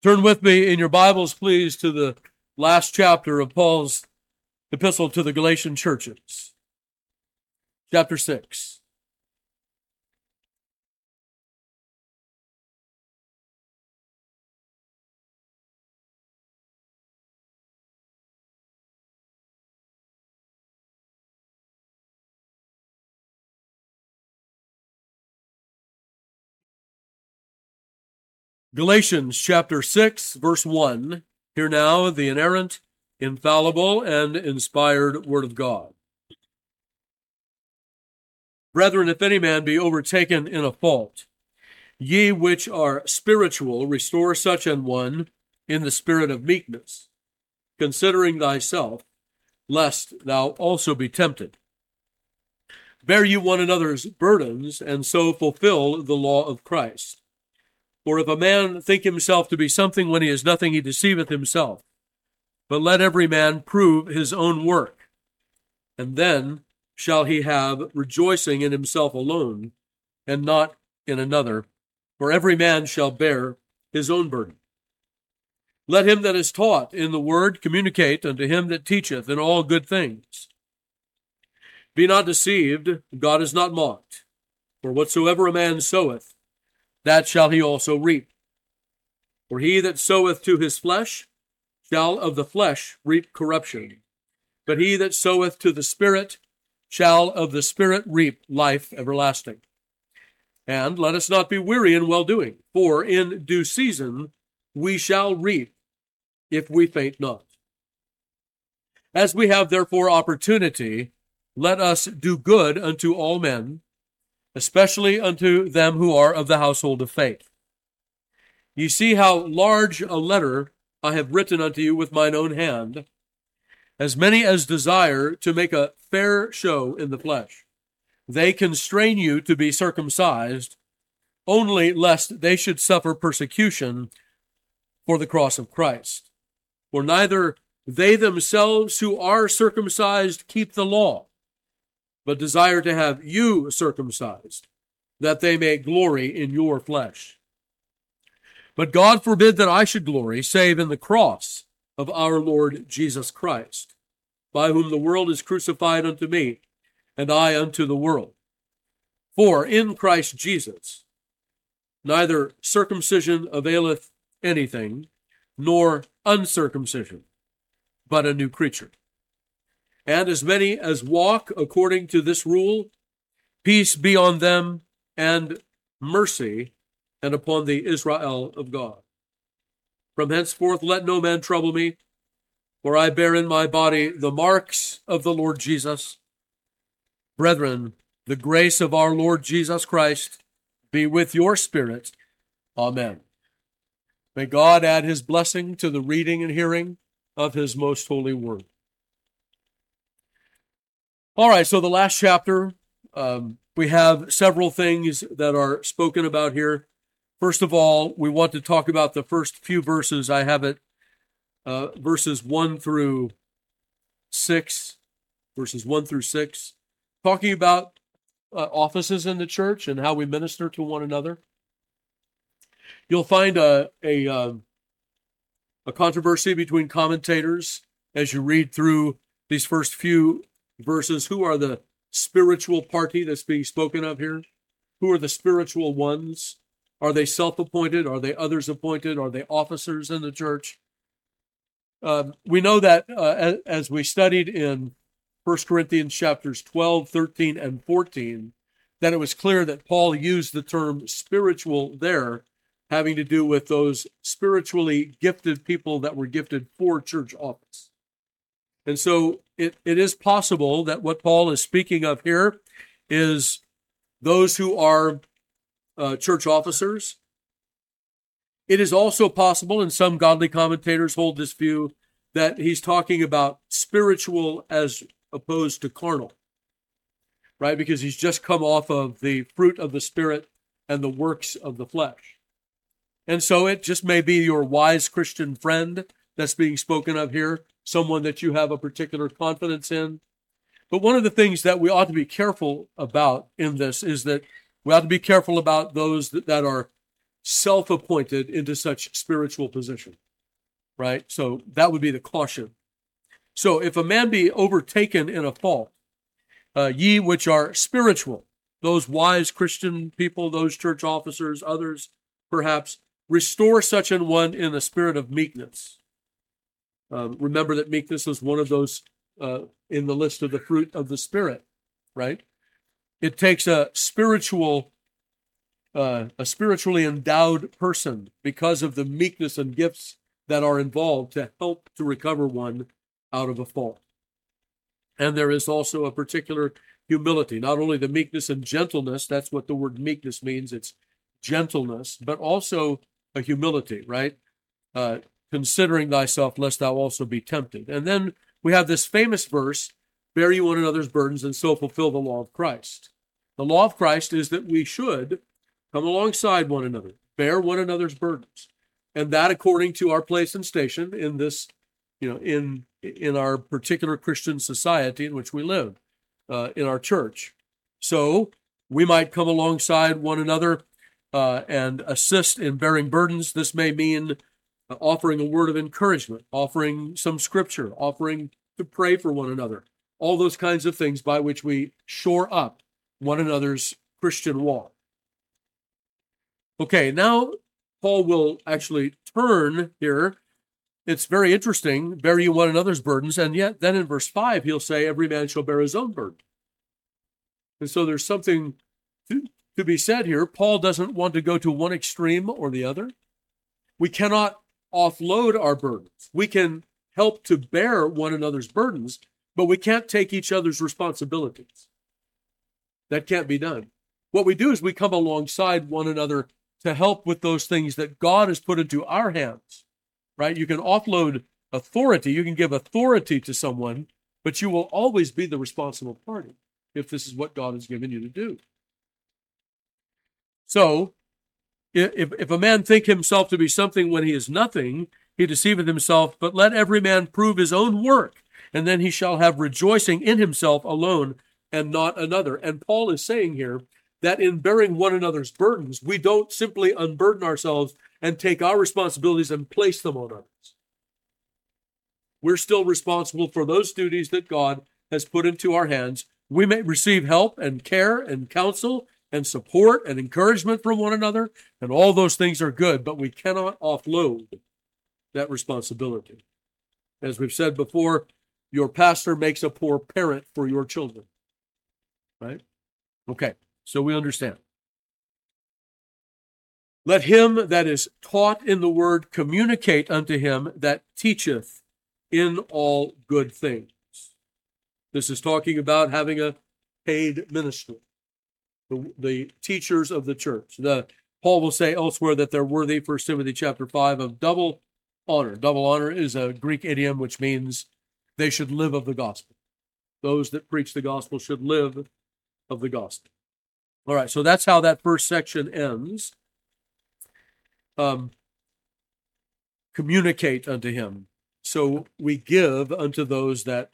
Turn with me in your Bibles, please, to the last chapter of Paul's epistle to the Galatian churches. Chapter 6. Galatians chapter 6, verse 1. Hear now the inerrant, infallible, and inspired word of God. Brethren, if any man be overtaken in a fault, ye which are spiritual, restore such an one in the spirit of meekness, considering thyself, lest thou also be tempted. Bear you one another's burdens, and so fulfill the law of Christ. For if a man think himself to be something when he is nothing, he deceiveth himself. But let every man prove his own work, and then shall he have rejoicing in himself alone, and not in another. For every man shall bear his own burden. Let him that is taught in the word communicate unto him that teacheth in all good things. Be not deceived, God is not mocked. For whatsoever a man soweth, that shall he also reap. For he that soweth to his flesh shall of the flesh reap corruption. But he that soweth to the Spirit shall of the Spirit reap life everlasting. And let us not be weary in well-doing, for in due season we shall reap, if we faint not. As we have therefore opportunity, let us do good unto all men, especially unto them who are of the household of faith. Ye see how large a letter I have written unto you with mine own hand, as many as desire to make a fair show in the flesh. They constrain you to be circumcised, only lest they should suffer persecution for the cross of Christ. For neither they themselves who are circumcised keep the law, but desire to have you circumcised, that they may glory in your flesh. But God forbid that I should glory, save in the cross of our Lord Jesus Christ, by whom the world is crucified unto me, and I unto the world. For in Christ Jesus neither circumcision availeth anything, nor uncircumcision, but a new creature. And as many as walk according to this rule, peace be on them, and mercy, and upon the Israel of God. From henceforth let no man trouble me, for I bear in my body the marks of the Lord Jesus. Brethren, the grace of our Lord Jesus Christ be with your spirit. Amen. May God add his blessing to the reading and hearing of his most holy word. All right, so the last chapter, we have several things that are spoken about here. First of all, we want to talk about the first few verses. I have it, verses 1 through 6, talking about offices in the church and how we minister to one another. You'll find a controversy between commentators as you read through these first few verses. Who are the spiritual party that's being spoken of here? Who are the spiritual ones? Are they self-appointed? Are they others appointed? Are they officers in the church? We know that as we studied in 1 Corinthians chapters 12, 13, and 14, that it was clear that Paul used the term spiritual there, having to do with those spiritually gifted people that were gifted for church office. And so it is possible that what Paul is speaking of here is those who are church officers. It is also possible, and some godly commentators hold this view, that he's talking about spiritual as opposed to carnal, right? Because he's just come off of the fruit of the Spirit and the works of the flesh. And so it just may be your wise Christian friend that's being spoken of here, someone that you have a particular confidence in. But one of the things that we ought to be careful about in this is that we ought to be careful about those that are self-appointed into such spiritual position, right? So that would be the caution. So if a man be overtaken in a fault, ye which are spiritual, those wise Christian people, those church officers, others perhaps, restore such an one in the spirit of meekness. Remember that meekness is one of those in the list of the fruit of the Spirit, right? It takes a spiritually endowed person, because of the meekness and gifts that are involved, to help to recover one out of a fault. And there is also a particular humility, not only the meekness and gentleness, that's what the word meekness means, it's gentleness, but also a humility, right? Considering thyself, lest thou also be tempted. And then we have this famous verse, bear ye one another's burdens, and so fulfill the law of Christ. The law of Christ is that we should come alongside one another, bear one another's burdens. And that according to our place and station in this, in our particular Christian society in which we live, in our church. So we might come alongside one another and assist in bearing burdens. This may mean offering a word of encouragement, offering some scripture, offering to pray for one another, all those kinds of things by which we shore up one another's Christian walk. Okay, now Paul will actually turn here. It's very interesting, bear you one another's burdens, and yet then in verse 5 he'll say, every man shall bear his own burden. And so there's something to be said here. Paul doesn't want to go to one extreme or the other. We cannot offload our burdens. We can help to bear one another's burdens, but we can't take each other's responsibilities. That can't be done. What we do is we come alongside one another to help with those things that God has put into our hands, right? You can offload authority. You can give authority to someone, but you will always be the responsible party if this is what God has given you to do. So, if a man think himself to be something when he is nothing, he deceiveth himself, but let every man prove his own work, and then he shall have rejoicing in himself alone and not another. And Paul is saying here that in bearing one another's burdens, we don't simply unburden ourselves and take our responsibilities and place them on others. We're still responsible for those duties that God has put into our hands. We may receive help and care and counsel and support and encouragement from one another, and all those things are good, but we cannot offload that responsibility. As we've said before, your pastor makes a poor parent for your children, right? Okay, so we understand. Let him that is taught in the word communicate unto him that teacheth in all good things. This is talking about having a paid ministry. The teachers of the church. Paul will say elsewhere that they're worthy, 1 Timothy chapter 5, of double honor. Double honor is a Greek idiom which means they should live of the gospel. Those that preach the gospel should live of the gospel. All right, so that's how that first section ends. Communicate unto him. So we give unto those that,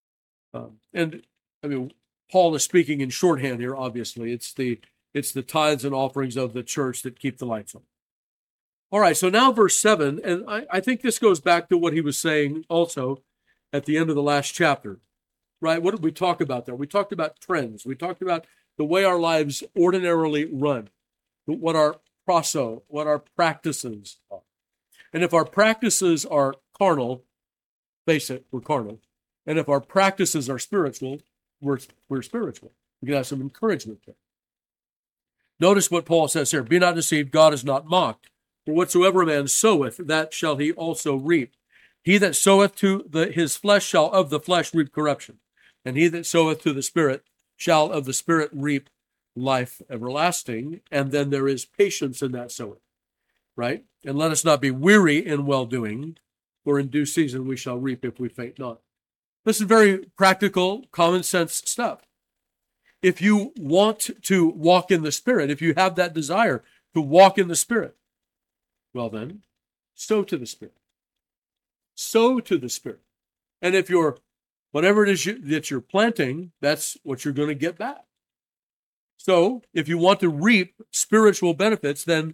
Paul is speaking in shorthand here, obviously. It's the tithes and offerings of the church that keep the lights on. All right, so now verse 7, and I think this goes back to what he was saying also at the end of the last chapter, right? What did we talk about there? We talked about trends. We talked about the way our lives ordinarily run, what our practices are. And if our practices are carnal, face it, we're carnal. And if our practices are spiritual, we're spiritual. We can have some encouragement there. Notice what Paul says here. Be not deceived, God is not mocked. For whatsoever a man soweth, that shall he also reap. He that soweth to his flesh shall of the flesh reap corruption. And he that soweth to the Spirit shall of the Spirit reap life everlasting. And then there is patience in that sowing, right? And let us not be weary in well-doing, for in due season we shall reap if we faint not. This is very practical, common sense stuff. If you want to walk in the Spirit, if you have that desire to walk in the Spirit, well then, sow to the Spirit. Sow to the Spirit. And if whatever it is that you're planting, that's what you're going to get back. So if you want to reap spiritual benefits, then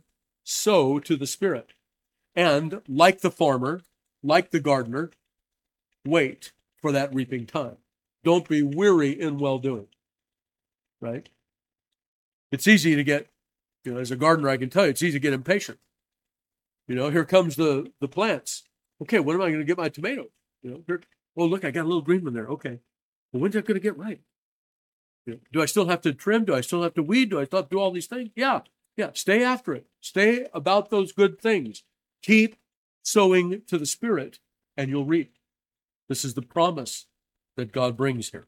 sow to the Spirit. And like the farmer, like the gardener, wait for that reaping time. Don't be weary in well-doing, right? It's easy to get, as a gardener, I can tell you, it's easy to get impatient. Here comes the plants. Okay, when am I going to get my tomatoes? Oh, look, I got a little green one there. Okay. Well, when's that going to get ripe? Do I still have to trim? Do I still have to weed? Do I still have to do all these things? Yeah. Stay after it. Stay about those good things. Keep sowing to the Spirit, and you'll reap. This is the promise that God brings here.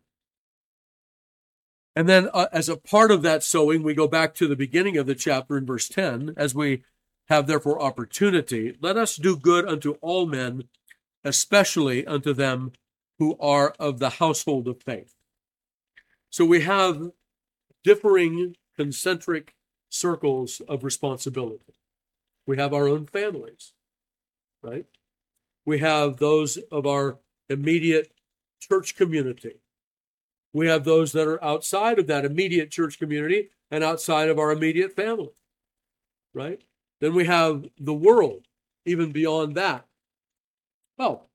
And then as a part of that sowing, we go back to the beginning of the chapter in verse 10, as we have therefore opportunity, let us do good unto all men, especially unto them who are of the household of faith. So we have differing concentric circles of responsibility. We have our own families, right? We have those of our immediate church community. We have those that are outside of that immediate church community and outside of our immediate family, right? Then we have the world, even beyond that. Well,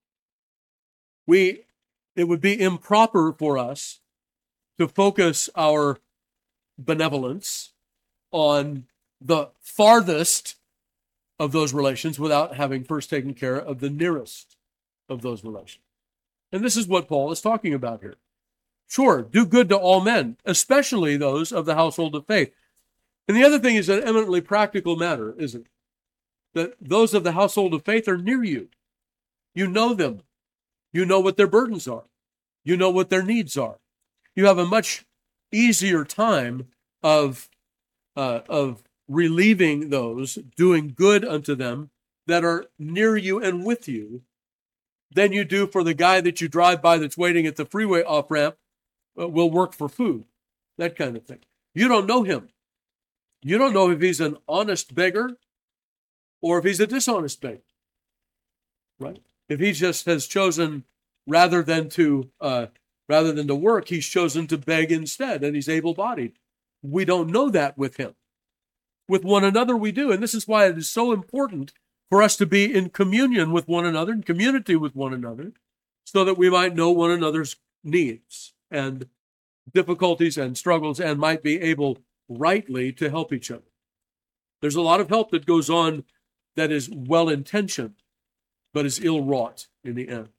it would be improper for us to focus our benevolence on the farthest of those relations without having first taken care of the nearest of those relations. And this is what Paul is talking about here. Sure, do good to all men, especially those of the household of faith. And the other thing is an eminently practical matter, isn't it? That those of the household of faith are near you. You know them. You know what their burdens are. You know what their needs are. You have a much easier time of relieving those, doing good unto them that are near you and with you than you do for the guy that you drive by that's waiting at the freeway off-ramp, will work for food, that kind of thing. You don't know him. You don't know if he's an honest beggar or if he's a dishonest beggar, right? If he just has chosen, rather than to work, he's chosen to beg instead, and he's able-bodied. We don't know that with him. With one another, we do, and this is why it is so important for us to be in communion with one another, in community with one another, so that we might know one another's needs and difficulties and struggles, and might be able rightly to help each other. There's a lot of help that goes on that is well-intentioned, but is ill-wrought in the end.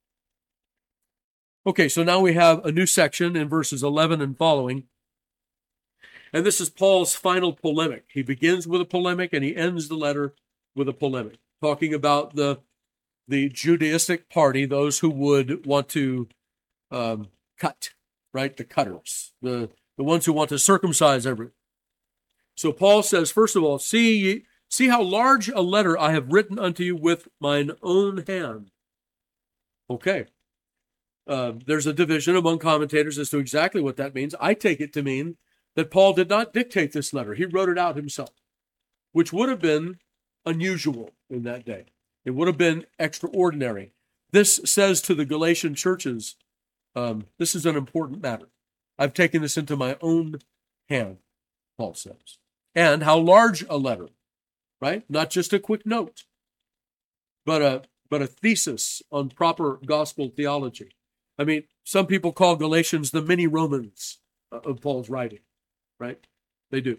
Okay, so now we have a new section in verses 11 and following, and this is Paul's final polemic. He begins with a polemic, and he ends the letter with a polemic, talking about the Judaistic party, those who would want to cut, right? The cutters, the ones who want to circumcise everything. So Paul says, first of all, see how large a letter I have written unto you with mine own hand. Okay. There's a division among commentators as to exactly what that means. I take it to mean that Paul did not dictate this letter. He wrote it out himself, which would have been unusual in that day. It would have been extraordinary. This says to the Galatian churches, this is an important matter. I've taken this into my own hand, Paul says. And how large a letter, right? Not just a quick note, but a thesis on proper gospel theology. I mean, some people call Galatians the mini Romans of Paul's writing, right? They do.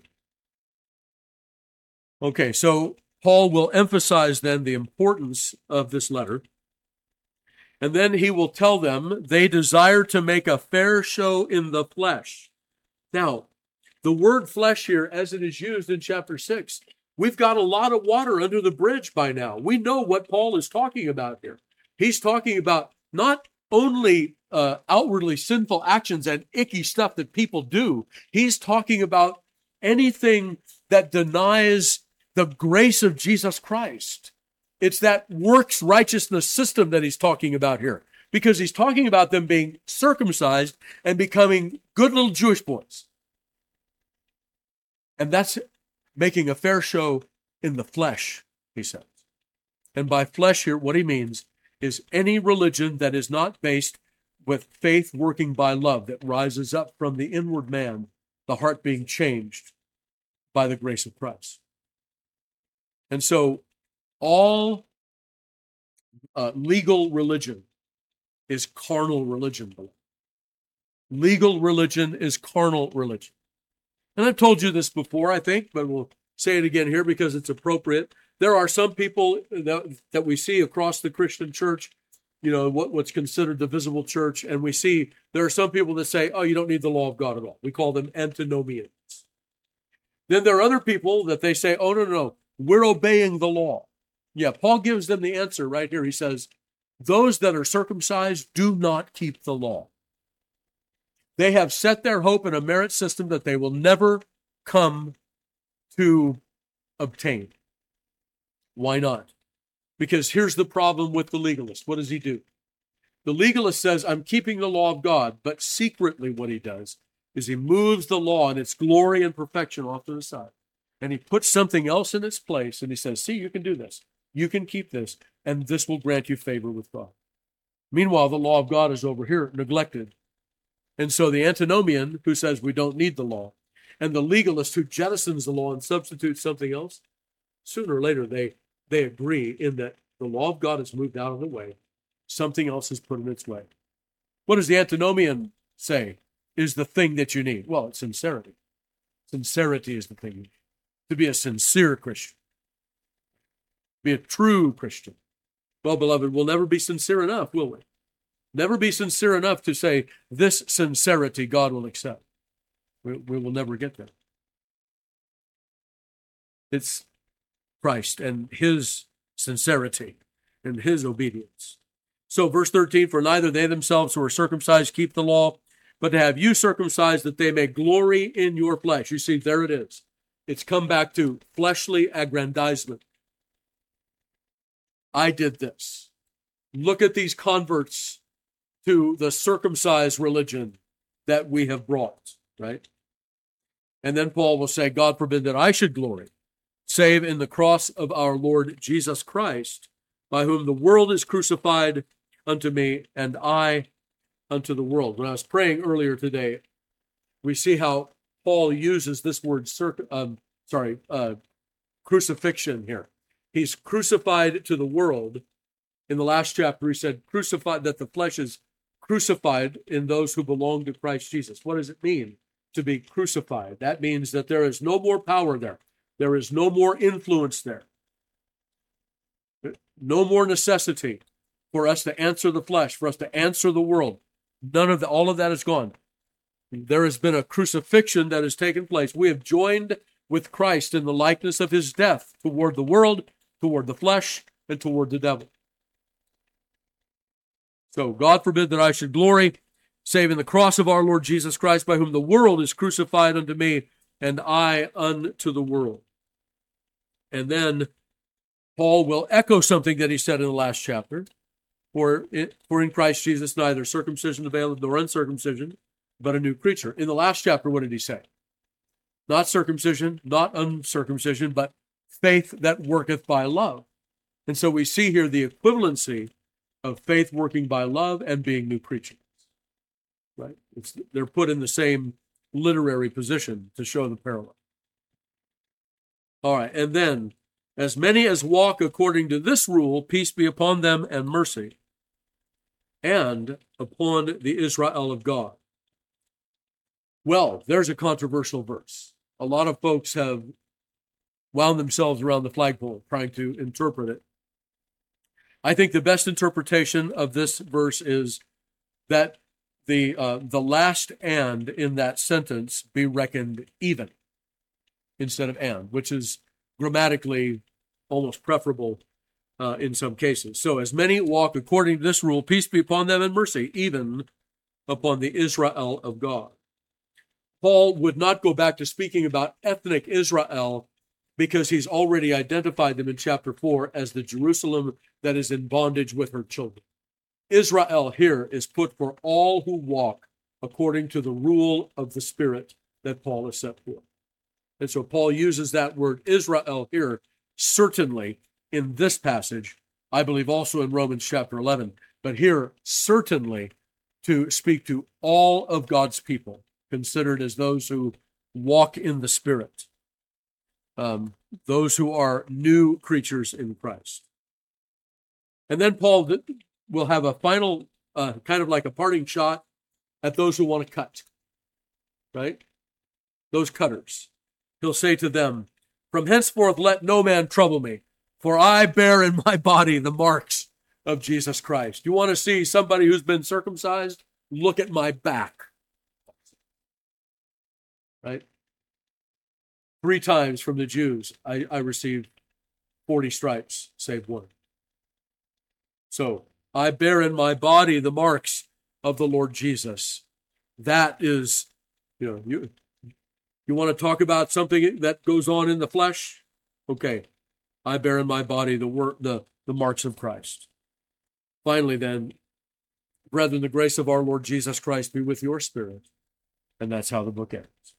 Okay, so Paul will emphasize then the importance of this letter. And then he will tell them they desire to make a fair show in the flesh. Now, the word flesh here, as it is used in chapter 6, we've got a lot of water under the bridge by now. We know what Paul is talking about here. He's talking about not only outwardly sinful actions and icky stuff that people do. He's talking about anything that denies the grace of Jesus Christ. It's that works righteousness system that he's talking about here, because he's talking about them being circumcised and becoming good little Jewish boys. And that's making a fair show in the flesh, he says. And by flesh here, what he means is any religion that is not based with faith working by love, that rises up from the inward man, the heart being changed by the grace of Christ. And so all legal religion is carnal religion. Legal religion is carnal religion. And I've told you this before, I think, but we'll say it again here because it's appropriate. There are some people that we see across the Christian church, what's considered the visible church, and we see there are some people that say, oh, you don't need the law of God at all. We call them antinomians. Then there are other people that they say, oh, no, we're obeying the law. Yeah, Paul gives them the answer right here. He says, those that are circumcised do not keep the law. They have set their hope in a merit system that they will never come to obtain. Why not? Because here's the problem with the legalist. What does he do? The legalist says, I'm keeping the law of God, but secretly what he does is he moves the law and its glory and perfection off to the side. And he puts something else in its place, and he says, see, you can do this. You can keep this, and this will grant you favor with God. Meanwhile, the law of God is over here, neglected. And so the antinomian, who says we don't need the law, and the legalist who jettisons the law and substitutes something else, sooner or later they agree in that the law of God is moved out of the way. Something else is put in its way. What does the antinomian say is the thing that you need? Well, it's sincerity. Sincerity is the thing you need. To be a sincere Christian. Be a true Christian. Well, beloved, we'll never be sincere enough, will we? Never be sincere enough to say, this sincerity God will accept. We will never get there. It's Christ and his sincerity and his obedience. So verse 13, for neither they themselves who are circumcised keep the law, but to have you circumcised that they may glory in your flesh. You see, there it is. It's come back to fleshly aggrandizement. I did this. Look at these converts to the circumcised religion that we have brought, right? And then Paul will say, God forbid that I should glory, save in the cross of our Lord Jesus Christ, by whom the world is crucified unto me, and I unto the world. When I was praying earlier today, we see how Paul uses this word crucifixion here. He's crucified to the world. In the last chapter, he said, crucified, that the flesh is crucified in those who belong to Christ Jesus. What does it mean to be crucified? That means that there is no more power there. There is no more influence there. No more necessity for us to answer the flesh, for us to answer the world. All of that is gone. There has been a crucifixion that has taken place. We have joined with Christ in the likeness of his death toward the world, toward the flesh, and toward the devil. So God forbid that I should glory, save in the cross of our Lord Jesus Christ, by whom the world is crucified unto me, and I unto the world. And then Paul will echo something that he said in the last chapter. For in Christ Jesus neither circumcision availeth nor uncircumcision, but a new creature. In the last chapter, what did he say? Not circumcision, not uncircumcision, but faith that worketh by love. And so we see here the equivalency of faith working by love and being new creatures. Right? They're put in the same literary position to show the parallel. All right, and then, as many as walk according to this rule, peace be upon them and mercy, and upon the Israel of God. Well, there's a controversial verse. A lot of folks have wound themselves around the flagpole trying to interpret it. I think the best interpretation of this verse is that the last and in that sentence be reckoned even instead of and, which is grammatically almost preferable in some cases. So as many walk according to this rule, peace be upon them and mercy, even upon the Israel of God. Paul would not go back to speaking about ethnic Israel because he's already identified them in chapter 4 as the Jerusalem that is in bondage with her children. Israel here is put for all who walk according to the rule of the Spirit that Paul has set forth. And so Paul uses that word Israel here, certainly in this passage, I believe also in Romans chapter 11, but here certainly to speak to all of God's people, considered as those who walk in the Spirit. those who are new creatures in Christ. And then Paul will have a final, kind of like a parting shot at those who want to cut, right? Those cutters. He'll say to them, "From henceforth let no man trouble me, for I bear in my body the marks of Jesus Christ." You want to see somebody who's been circumcised? Look at my back. Right? 3 times from the Jews, I received 40 stripes, save one. So, I bear in my body the marks of the Lord Jesus. That is, you want to talk about something that goes on in the flesh? Okay, I bear in my body the marks of Christ. Finally, then, brethren, the grace of our Lord Jesus Christ be with your spirit. And that's how the book ends.